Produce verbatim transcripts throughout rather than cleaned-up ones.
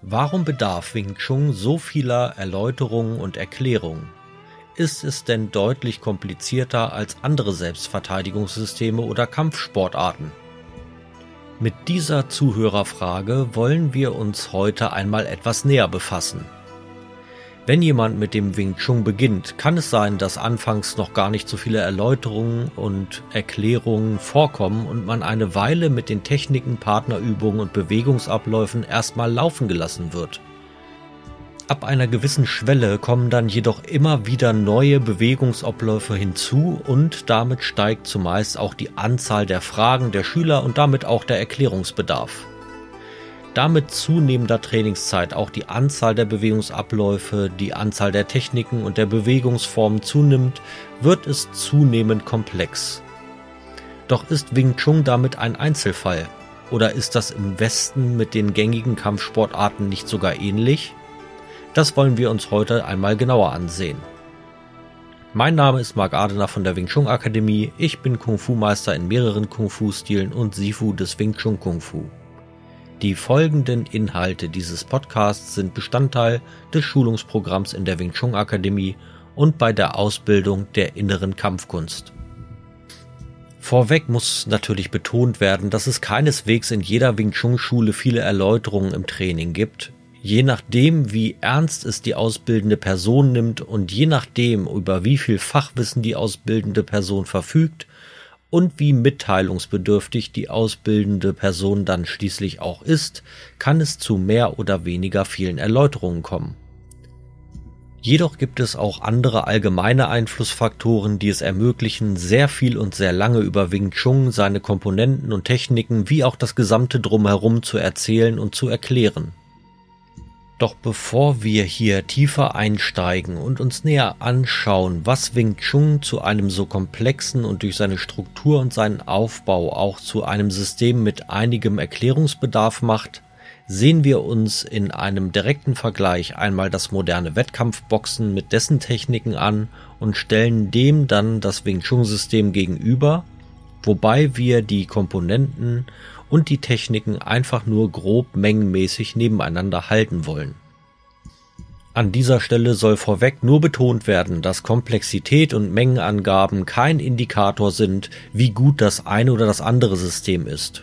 Warum bedarf Wing Chun so vieler Erläuterungen und Erklärungen? Ist es denn deutlich komplizierter als andere Selbstverteidigungssysteme oder Kampfsportarten? Mit dieser Zuhörerfrage wollen wir uns heute einmal etwas näher befassen. Wenn jemand mit dem Wing Chun beginnt, kann es sein, dass anfangs noch gar nicht so viele Erläuterungen und Erklärungen vorkommen und man eine Weile mit den Techniken, Partnerübungen und Bewegungsabläufen erstmal laufen gelassen wird. Ab einer gewissen Schwelle kommen dann jedoch immer wieder neue Bewegungsabläufe hinzu und damit steigt zumeist auch die Anzahl der Fragen der Schüler und damit auch der Erklärungsbedarf. Da mit zunehmender Trainingszeit auch die Anzahl der Bewegungsabläufe, die Anzahl der Techniken und der Bewegungsformen zunimmt, wird es zunehmend komplex. Doch ist Wing Chun damit ein Einzelfall? Oder ist das im Westen mit den gängigen Kampfsportarten nicht sogar ähnlich? Das wollen wir uns heute einmal genauer ansehen. Mein Name ist Marc Adener von der Wing Chun Akademie. Ich bin Kung-Fu-Meister in mehreren Kung-Fu-Stilen und Sifu des Wing Chun Kung Fu. Die folgenden Inhalte dieses Podcasts sind Bestandteil des Schulungsprogramms in der Wing Chun Akademie und bei der Ausbildung der inneren Kampfkunst. Vorweg muss natürlich betont werden, dass es keineswegs in jeder Wing Chun Schule viele Erläuterungen im Training gibt. Je nachdem, wie ernst es die ausbildende Person nimmt und je nachdem, über wie viel Fachwissen die ausbildende Person verfügt und wie mitteilungsbedürftig die ausbildende Person dann schließlich auch ist, kann es zu mehr oder weniger vielen Erläuterungen kommen. Jedoch gibt es auch andere allgemeine Einflussfaktoren, die es ermöglichen, sehr viel und sehr lange über Wing Chun, seine Komponenten und Techniken wie auch das gesamte Drumherum zu erzählen und zu erklären. Doch bevor wir hier tiefer einsteigen und uns näher anschauen, was Wing Chun zu einem so komplexen und durch seine Struktur und seinen Aufbau auch zu einem System mit einigem Erklärungsbedarf macht, sehen wir uns in einem direkten Vergleich einmal das moderne Wettkampfboxen mit dessen Techniken an und stellen dem dann das Wing Chun System gegenüber, wobei wir die Komponenten und die Techniken einfach nur grob mengenmäßig nebeneinander halten wollen. An dieser Stelle soll vorweg nur betont werden, dass Komplexität und Mengenangaben kein Indikator sind, wie gut das eine oder das andere System ist.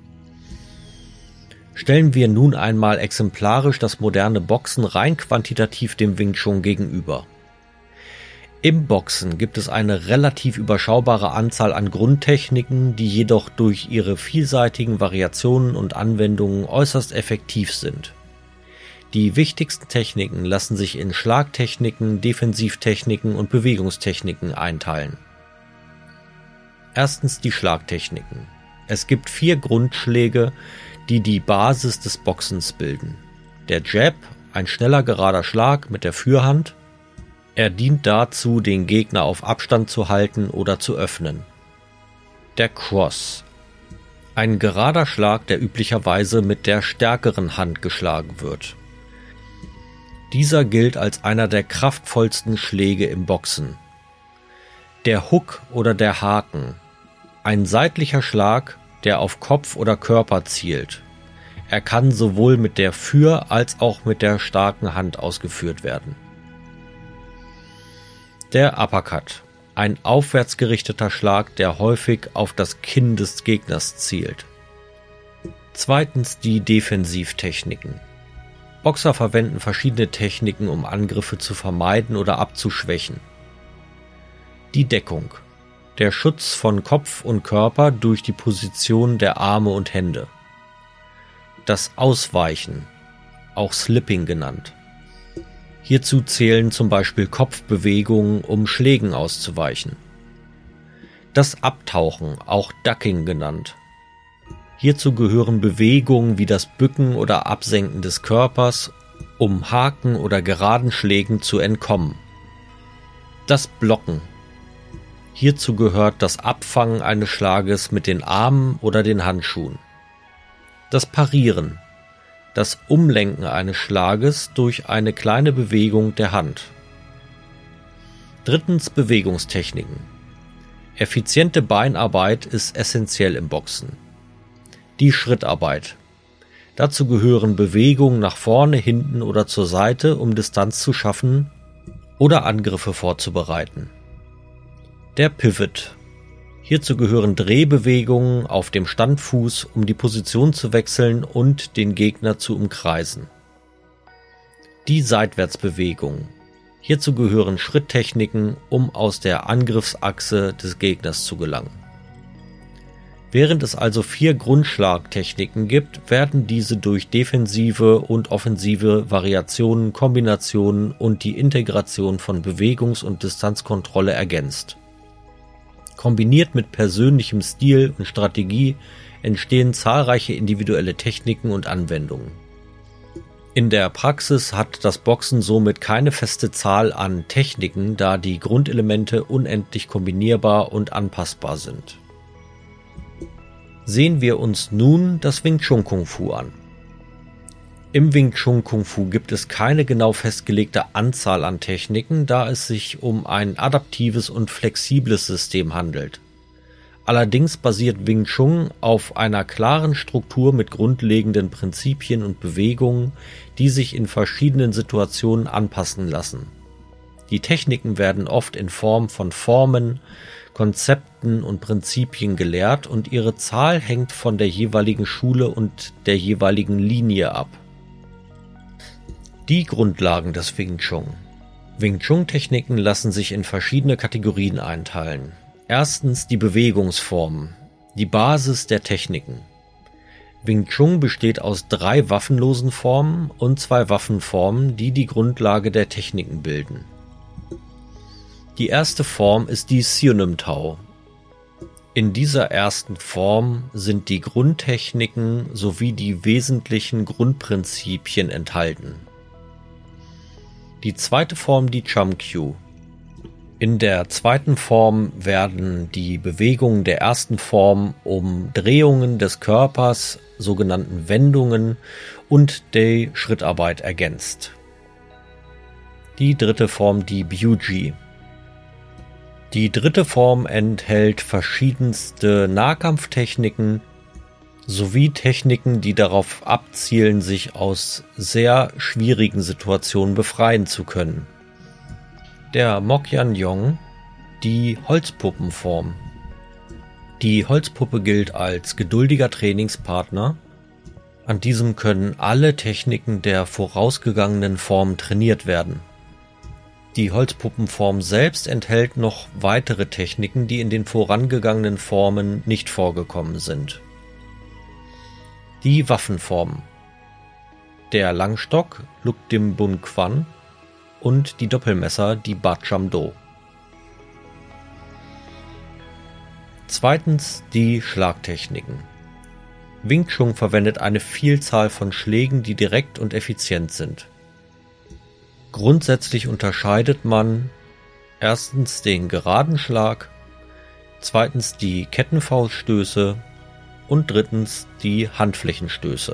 Stellen wir nun einmal exemplarisch das moderne Boxen rein quantitativ dem Wing Chun gegenüber. Im Boxen gibt es eine relativ überschaubare Anzahl an Grundtechniken, die jedoch durch ihre vielseitigen Variationen und Anwendungen äußerst effektiv sind. Die wichtigsten Techniken lassen sich in Schlagtechniken, Defensivtechniken und Bewegungstechniken einteilen. Erstens die Schlagtechniken. Es gibt vier Grundschläge, die die Basis des Boxens bilden. Der Jab, ein schneller gerader Schlag mit der Fürhand. Er dient dazu, den Gegner auf Abstand zu halten oder zu öffnen. Der Cross. Ein gerader Schlag, der üblicherweise mit der stärkeren Hand geschlagen wird. Dieser gilt als einer der kraftvollsten Schläge im Boxen. Der Hook oder der Haken. Ein seitlicher Schlag, der auf Kopf oder Körper zielt. Er kann sowohl mit der Für- als auch mit der starken Hand ausgeführt werden. Der Uppercut, ein aufwärts gerichteter Schlag, der häufig auf das Kinn des Gegners zielt. Zweitens die Defensivtechniken. Boxer verwenden verschiedene Techniken, um Angriffe zu vermeiden oder abzuschwächen. Die Deckung, der Schutz von Kopf und Körper durch die Position der Arme und Hände. Das Ausweichen, auch Slipping genannt. Hierzu zählen zum Beispiel Kopfbewegungen, um Schlägen auszuweichen. Das Abtauchen, auch Ducking genannt. Hierzu gehören Bewegungen wie das Bücken oder Absenken des Körpers, um Haken oder geraden Schlägen zu entkommen. Das Blocken. Hierzu gehört das Abfangen eines Schlages mit den Armen oder den Handschuhen. Das Parieren. Das Umlenken eines Schlages durch eine kleine Bewegung der Hand. Drittens Bewegungstechniken. Effiziente Beinarbeit ist essentiell im Boxen. Die Schrittarbeit. Dazu gehören Bewegungen nach vorne, hinten oder zur Seite, um Distanz zu schaffen oder Angriffe vorzubereiten. Der Pivot. Hierzu gehören Drehbewegungen auf dem Standfuß, um die Position zu wechseln und den Gegner zu umkreisen. Die Seitwärtsbewegung. Hierzu gehören Schritttechniken, um aus der Angriffsachse des Gegners zu gelangen. Während es also vier Grundschlagtechniken gibt, werden diese durch defensive und offensive Variationen, Kombinationen und die Integration von Bewegungs- und Distanzkontrolle ergänzt. Kombiniert mit persönlichem Stil und Strategie entstehen zahlreiche individuelle Techniken und Anwendungen. In der Praxis hat das Boxen somit keine feste Zahl an Techniken, da die Grundelemente unendlich kombinierbar und anpassbar sind. Sehen wir uns nun das Wing Chun Kung Fu an. Im Wing Chun Kung Fu gibt es keine genau festgelegte Anzahl an Techniken, da es sich um ein adaptives und flexibles System handelt. Allerdings basiert Wing Chun auf einer klaren Struktur mit grundlegenden Prinzipien und Bewegungen, die sich in verschiedenen Situationen anpassen lassen. Die Techniken werden oft in Form von Formen, Konzepten und Prinzipien gelehrt und ihre Zahl hängt von der jeweiligen Schule und der jeweiligen Linie ab. Die Grundlagen des Wing Chun. Wing Chun Techniken lassen sich in verschiedene Kategorien einteilen. Erstens die Bewegungsformen, die Basis der Techniken. Wing Chun besteht aus drei waffenlosen Formen und zwei Waffenformen, die die Grundlage der Techniken bilden. Die erste Form ist die Siu-Nim Tao. In dieser ersten Form sind die Grundtechniken sowie die wesentlichen Grundprinzipien enthalten. Die zweite Form die Chum Kiu. In der zweiten Form werden die Bewegungen der ersten Form um Drehungen des Körpers, sogenannten Wendungen und die Schrittarbeit ergänzt. Die dritte Form die Biu-Ji. Die dritte Form enthält verschiedenste Nahkampftechniken sowie Techniken, die darauf abzielen, sich aus sehr schwierigen Situationen befreien zu können. Der Mokyan Yong, die Holzpuppenform. Die Holzpuppe gilt als geduldiger Trainingspartner. An diesem können alle Techniken der vorausgegangenen Form trainiert werden. Die Holzpuppenform selbst enthält noch weitere Techniken, die in den vorangegangenen Formen nicht vorgekommen sind. Die Waffenformen. Der Langstock, Luk Dim Bun Quan und die Doppelmesser, die Ba Cham Do. Zweitens die Schlagtechniken. Wing Chun verwendet eine Vielzahl von Schlägen, die direkt und effizient sind. Grundsätzlich unterscheidet man erstens den geraden Schlag, zweitens die Kettenfauststöße und drittens die Handflächenstöße.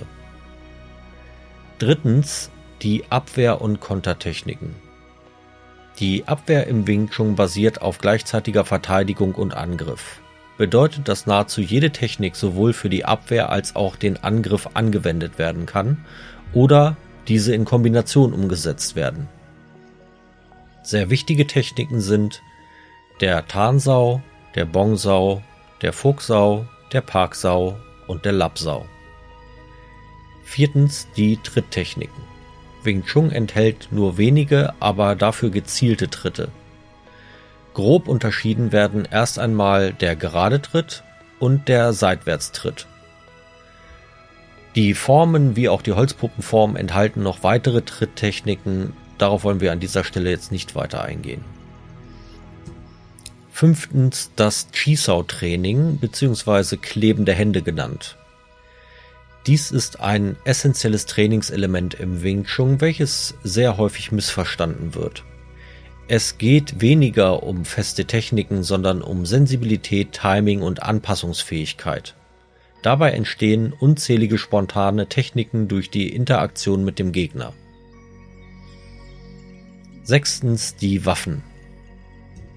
Drittens die Abwehr- und Kontertechniken. Die Abwehr im Wing Chun basiert auf gleichzeitiger Verteidigung und Angriff. Bedeutet, dass nahezu jede Technik sowohl für die Abwehr als auch den Angriff angewendet werden kann oder diese in Kombination umgesetzt werden. Sehr wichtige Techniken sind der Tansau, der Bongsau, der Fugsau, der Parksau und der Lapsau. Viertens die Tritttechniken. Wing Chun enthält nur wenige, aber dafür gezielte Tritte. Grob unterschieden werden erst einmal der gerade Tritt und der Seitwärtstritt. Die Formen wie auch die Holzpuppenform enthalten noch weitere Tritttechniken, darauf wollen wir an dieser Stelle jetzt nicht weiter eingehen. Fünftens das Chi-Sao-Training bzw. klebende Hände genannt. Dies ist ein essentielles Trainingselement im Wing Chun, welches sehr häufig missverstanden wird. Es geht weniger um feste Techniken, sondern um Sensibilität, Timing und Anpassungsfähigkeit. Dabei entstehen unzählige spontane Techniken durch die Interaktion mit dem Gegner. Sechstens die Waffen.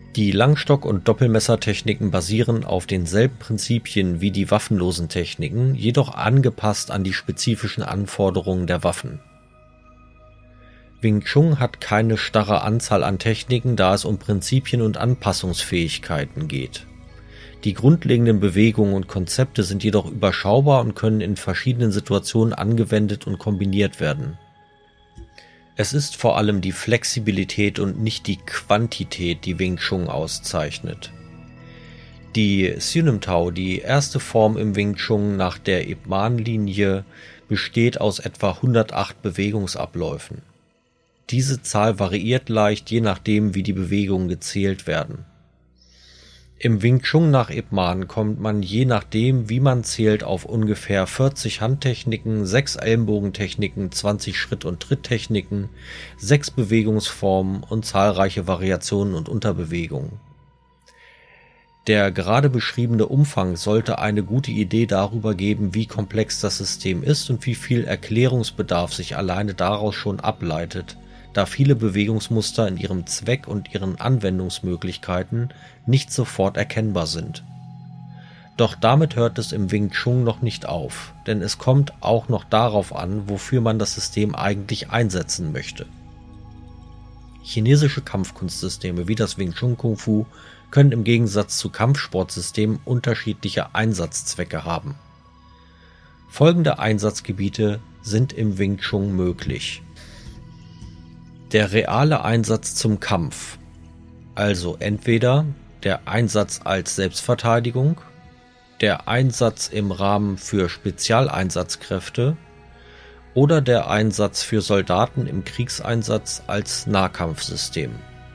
Die Langstock- und Doppelmessertechniken basieren auf denselben Prinzipien wie die waffenlosen Techniken, jedoch angepasst an die spezifischen Anforderungen der Waffen. Wing Chun hat keine starre Anzahl an Techniken, da es um Prinzipien und Anpassungsfähigkeiten geht. Die grundlegenden Bewegungen und Konzepte sind jedoch überschaubar und können in verschiedenen Situationen angewendet und kombiniert werden. Es ist vor allem die Flexibilität und nicht die Quantität, die Wing Chun auszeichnet. Die Sinim Tao, die erste Form im Wing Chun nach der Ip Man-Linie, besteht aus etwa hundertacht Bewegungsabläufen. Diese Zahl variiert leicht, je nachdem, wie die Bewegungen gezählt werden. Im Wing Chun nach Ip Man kommt man je nachdem, wie man zählt, auf ungefähr vierzig Handtechniken, sechs Ellenbogentechniken, zwanzig Schritt- und Tritttechniken, sechs Bewegungsformen und zahlreiche Variationen und Unterbewegungen. Der gerade beschriebene Umfang sollte eine gute Idee darüber geben, wie komplex das System ist und wie viel Erklärungsbedarf sich alleine daraus schon ableitet, da viele Bewegungsmuster in ihrem Zweck und ihren Anwendungsmöglichkeiten nicht sofort erkennbar sind. Doch damit hört es im Wing Chun noch nicht auf, denn es kommt auch noch darauf an, wofür man das System eigentlich einsetzen möchte. Chinesische Kampfkunstsysteme wie das Wing Chun Kung Fu können im Gegensatz zu Kampfsportsystemen unterschiedliche Einsatzzwecke haben. Folgende Einsatzgebiete sind im Wing Chun möglich. Der reale Einsatz zum Kampf, also entweder der Einsatz als Selbstverteidigung, der Einsatz im Rahmen für Spezialeinsatzkräfte oder der Einsatz für Soldaten im Kriegseinsatz als Nahkampfsystem.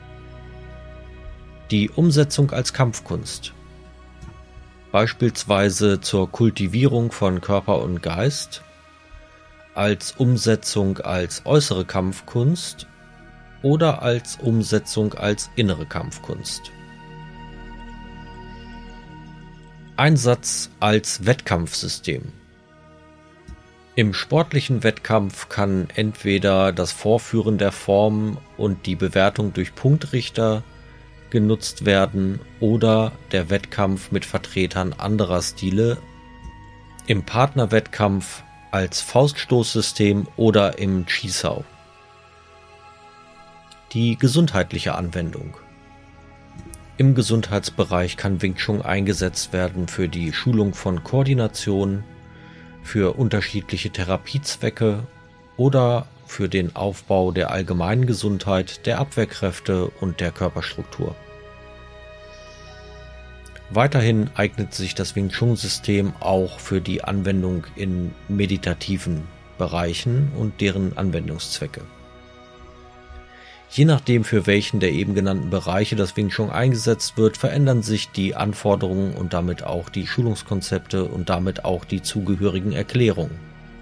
Die Umsetzung als Kampfkunst, beispielsweise zur Kultivierung von Körper und Geist, als Umsetzung als äußere Kampfkunst oder als Umsetzung als innere Kampfkunst. Einsatz als Wettkampfsystem. Im sportlichen Wettkampf kann entweder das Vorführen der Form und die Bewertung durch Punktrichter genutzt werden oder der Wettkampf mit Vertretern anderer Stile, im Partnerwettkampf als Fauststoßsystem oder im Chisao. Die gesundheitliche Anwendung. Im Gesundheitsbereich kann Wing Chun eingesetzt werden für die Schulung von Koordination, für unterschiedliche Therapiezwecke oder für den Aufbau der allgemeinen Gesundheit, der Abwehrkräfte und der Körperstruktur. Weiterhin eignet sich das Wing Chun-System auch für die Anwendung in meditativen Bereichen und deren Anwendungszwecke. Je nachdem, für welchen der eben genannten Bereiche das Wing Chun eingesetzt wird, verändern sich die Anforderungen und damit auch die Schulungskonzepte und damit auch die zugehörigen Erklärungen.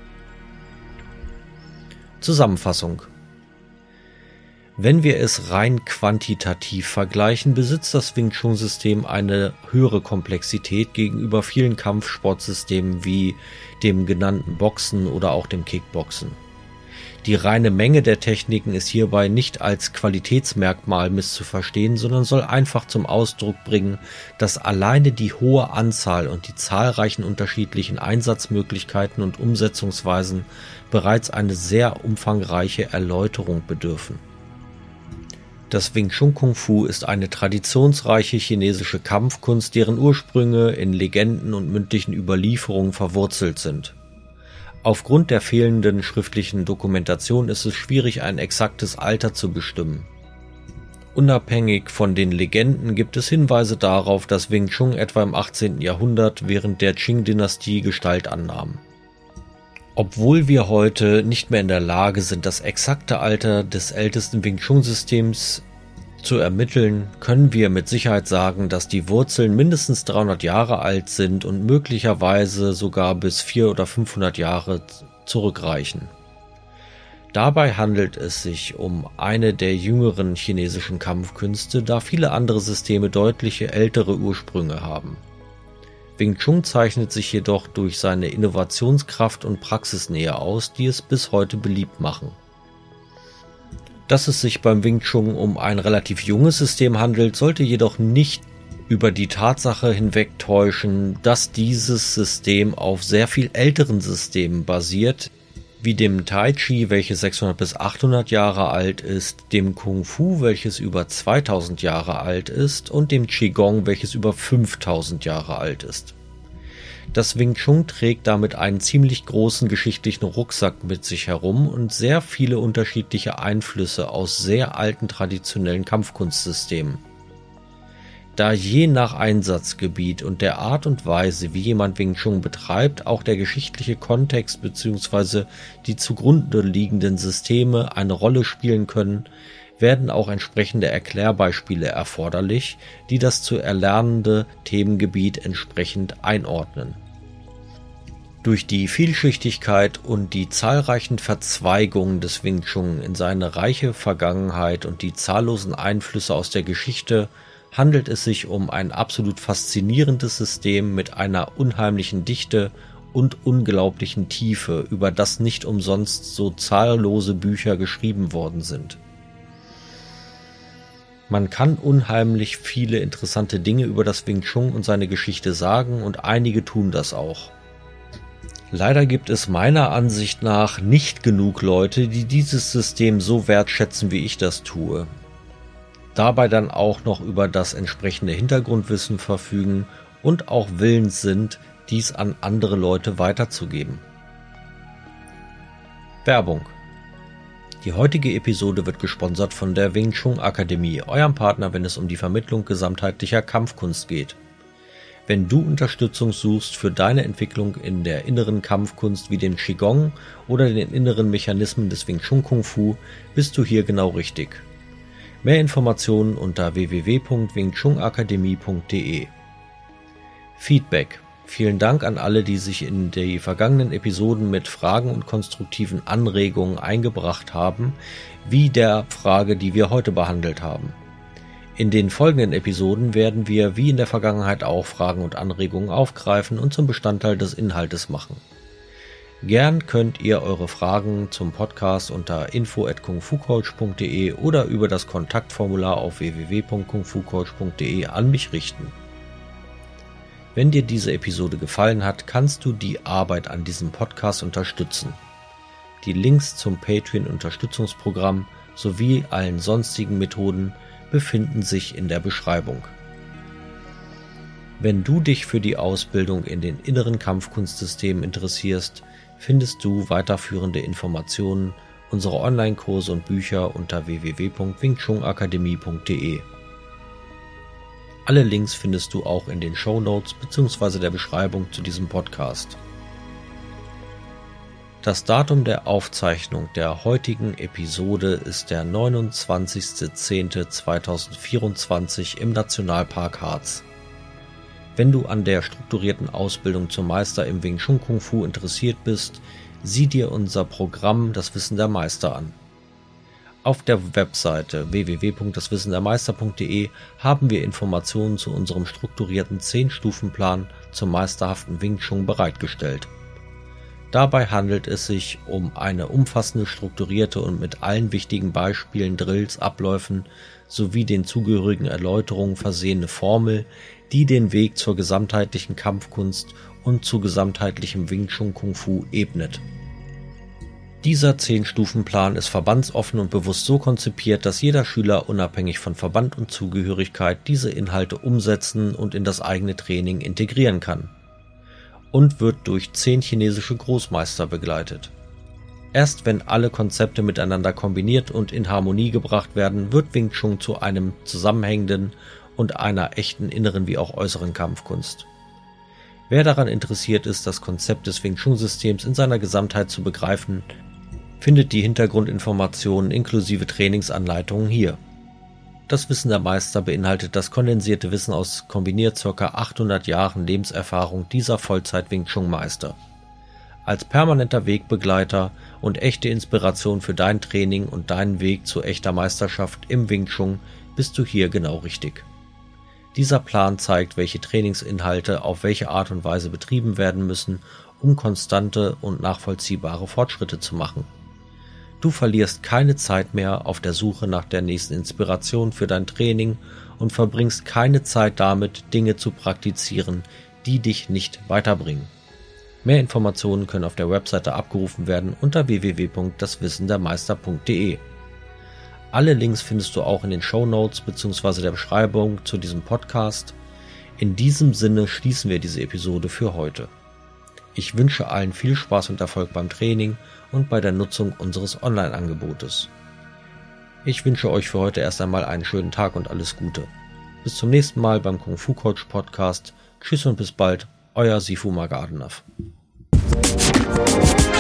Zusammenfassung. Wenn wir es rein quantitativ vergleichen, besitzt das Wing Chun-System eine höhere Komplexität gegenüber vielen Kampfsportsystemen wie dem genannten Boxen oder auch dem Kickboxen. Die reine Menge der Techniken ist hierbei nicht als Qualitätsmerkmal misszuverstehen, sondern soll einfach zum Ausdruck bringen, dass alleine die hohe Anzahl und die zahlreichen unterschiedlichen Einsatzmöglichkeiten und Umsetzungsweisen bereits eine sehr umfangreiche Erläuterung bedürfen. Das Wing Chun Kung Fu ist eine traditionsreiche chinesische Kampfkunst, deren Ursprünge in Legenden und mündlichen Überlieferungen verwurzelt sind. Aufgrund der fehlenden schriftlichen Dokumentation ist es schwierig, ein exaktes Alter zu bestimmen. Unabhängig von den Legenden gibt es Hinweise darauf, dass Wing Chun etwa im achtzehnten Jahrhundert während der Qing-Dynastie Gestalt annahm. Obwohl wir heute nicht mehr in der Lage sind, das exakte Alter des ältesten Wing Chun-Systems zu ermitteln, können wir mit Sicherheit sagen, dass die Wurzeln mindestens dreihundert Jahre alt sind und möglicherweise sogar bis vierhundert oder fünfhundert Jahre zurückreichen. Dabei handelt es sich um eine der jüngeren chinesischen Kampfkünste, da viele andere Systeme deutliche ältere Ursprünge haben. Wing Chun zeichnet sich jedoch durch seine Innovationskraft und Praxisnähe aus, die es bis heute beliebt machen. Dass es sich beim Wing Chun um ein relativ junges System handelt, sollte jedoch nicht über die Tatsache hinwegtäuschen, dass dieses System auf sehr viel älteren Systemen basiert, wie dem Tai Chi, welches sechshundert bis achthundert Jahre alt ist, dem Kung Fu, welches über zweitausend Jahre alt ist, und dem Qigong, welches über fünftausend Jahre alt ist. Das Wing Chun trägt damit einen ziemlich großen geschichtlichen Rucksack mit sich herum und sehr viele unterschiedliche Einflüsse aus sehr alten traditionellen Kampfkunstsystemen. Da je nach Einsatzgebiet und der Art und Weise, wie jemand Wing Chun betreibt, auch der geschichtliche Kontext bzw. die zugrunde liegenden Systeme eine Rolle spielen können, werden auch entsprechende Erklärbeispiele erforderlich, die das zu erlernende Themengebiet entsprechend einordnen. Durch die Vielschichtigkeit und die zahlreichen Verzweigungen des Wing Chun in seine reiche Vergangenheit und die zahllosen Einflüsse aus der Geschichte handelt es sich um ein absolut faszinierendes System mit einer unheimlichen Dichte und unglaublichen Tiefe, über das nicht umsonst so zahllose Bücher geschrieben worden sind. Man kann unheimlich viele interessante Dinge über das Wing Chun und seine Geschichte sagen und einige tun das auch. Leider gibt es meiner Ansicht nach nicht genug Leute, die dieses System so wertschätzen, wie ich das tue. Dabei dann auch noch über das entsprechende Hintergrundwissen verfügen und auch willens sind, dies an andere Leute weiterzugeben. Werbung. Die heutige Episode wird gesponsert von der Wing Chun Akademie, eurem Partner, wenn es um die Vermittlung gesamtheitlicher Kampfkunst geht. Wenn du Unterstützung suchst für deine Entwicklung in der inneren Kampfkunst wie dem Qigong oder den inneren Mechanismen des Wing Chun Kung Fu, bist du hier genau richtig. Mehr Informationen unter w w w punkt wing chun akademie punkt d e. Feedback. Vielen Dank an alle, die sich in die vergangenen Episoden mit Fragen und konstruktiven Anregungen eingebracht haben, wie der Frage, die wir heute behandelt haben. In den folgenden Episoden werden wir wie in der Vergangenheit auch Fragen und Anregungen aufgreifen und zum Bestandteil des Inhaltes machen. Gern könnt ihr eure Fragen zum Podcast unter info at kung fu coach punkt d e oder über das Kontaktformular auf w w w punkt kung fu coach punkt d e an mich richten. Wenn dir diese Episode gefallen hat, kannst du die Arbeit an diesem Podcast unterstützen. Die Links zum Patreon-Unterstützungsprogramm sowie allen sonstigen Methoden befinden sich in der Beschreibung. Wenn du dich für die Ausbildung in den inneren Kampfkunstsystemen interessierst, findest du weiterführende Informationen, unsere Online-Kurse und Bücher unter w w w punkt wing chun akademie punkt d e. Alle Links findest du auch in den Shownotes bzw. der Beschreibung zu diesem Podcast. Das Datum der Aufzeichnung der heutigen Episode ist der neunundzwanzigster zehnter zweitausendvierundzwanzig im Nationalpark Harz. Wenn du an der strukturierten Ausbildung zum Meister im Wing Chun Kung Fu interessiert bist, sieh dir unser Programm Das Wissen der Meister an. Auf der Webseite w w w punkt das wissen der meister punkt d e haben wir Informationen zu unserem strukturierten zehn-Stufen-Plan zum meisterhaften Wing Chun bereitgestellt. Dabei handelt es sich um eine umfassende, strukturierte und mit allen wichtigen Beispielen, Drills, Abläufen sowie den zugehörigen Erläuterungen versehene Formel, die den Weg zur gesamtheitlichen Kampfkunst und zu gesamtheitlichem Wing Chun Kung Fu ebnet. Dieser zehn-Stufen-Plan ist verbandsoffen und bewusst so konzipiert, dass jeder Schüler unabhängig von Verband und Zugehörigkeit diese Inhalte umsetzen und in das eigene Training integrieren kann. Und wird durch zehn chinesische Großmeister begleitet. Erst wenn alle Konzepte miteinander kombiniert und in Harmonie gebracht werden, wird Wing Chun zu einem zusammenhängenden und einer echten inneren wie auch äußeren Kampfkunst. Wer daran interessiert ist, das Konzept des Wing Chun-Systems in seiner Gesamtheit zu begreifen, findet die Hintergrundinformationen inklusive Trainingsanleitungen hier. Das Wissen der Meister beinhaltet das kondensierte Wissen aus kombiniert ca. achthundert Jahren Lebenserfahrung dieser Vollzeit-Wing Chun-Meister. Als permanenter Wegbegleiter und echte Inspiration für dein Training und deinen Weg zu echter Meisterschaft im Wing Chun bist du hier genau richtig. Dieser Plan zeigt, welche Trainingsinhalte auf welche Art und Weise betrieben werden müssen, um konstante und nachvollziehbare Fortschritte zu machen. Du verlierst keine Zeit mehr auf der Suche nach der nächsten Inspiration für dein Training und verbringst keine Zeit damit, Dinge zu praktizieren, die dich nicht weiterbringen. Mehr Informationen können auf der Webseite abgerufen werden unter w w w punkt das wissen der meister punkt d e. Alle Links findest du auch in den Shownotes bzw. der Beschreibung zu diesem Podcast. In diesem Sinne schließen wir diese Episode für heute. Ich wünsche allen viel Spaß und Erfolg beim Training und bei der Nutzung unseres Online-Angebotes. Ich wünsche euch für heute erst einmal einen schönen Tag und alles Gute. Bis zum nächsten Mal beim Kung Fu Coach Podcast. Tschüss und bis bald, euer Sifu Magadanov.